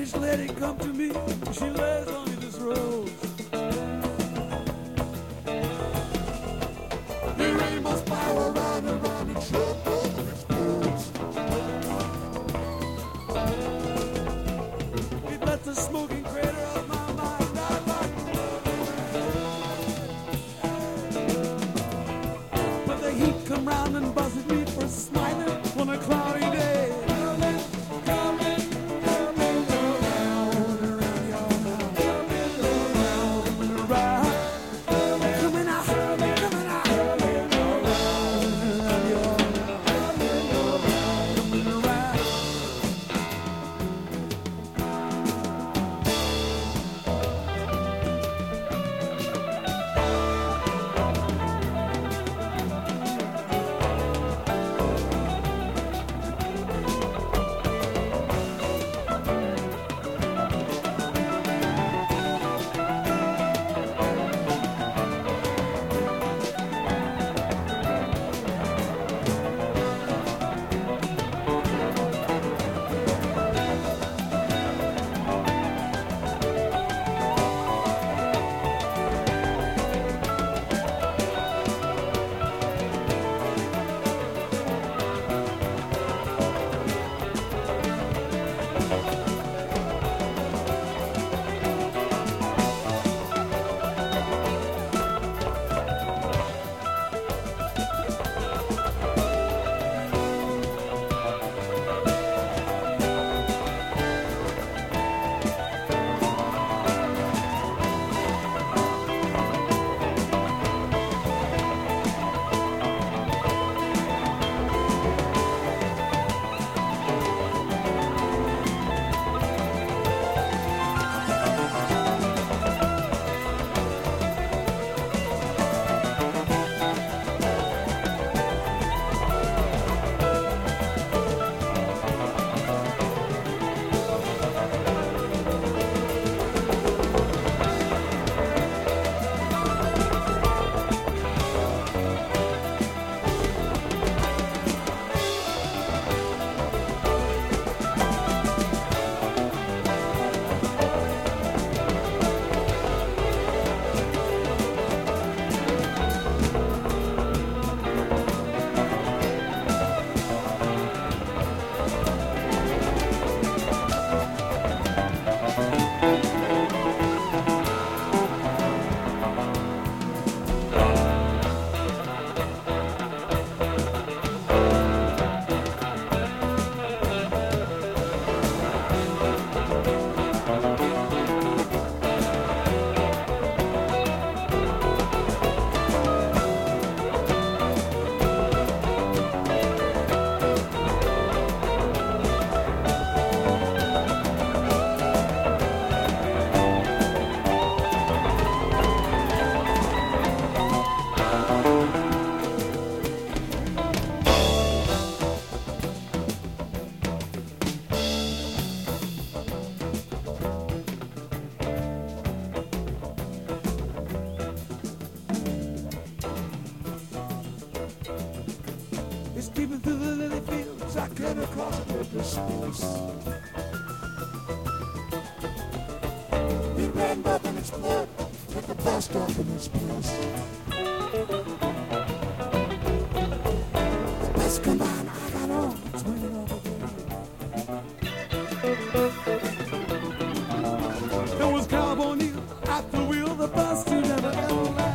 Just let it come to me. She lays on me this rose. The rainbow spiral round and round and trouble explodes. It lets the smoking crater of my mind. I like but the heat come round and buzzes me for smiling on a cloudy day. Peeping through the lily fields, I came across a paper space. It ran up in its blood, with the bus stop in its place. The bus come on, I got on, it's waiting over there. There was Cowboy Neil at the wheel, the bus to never ever last.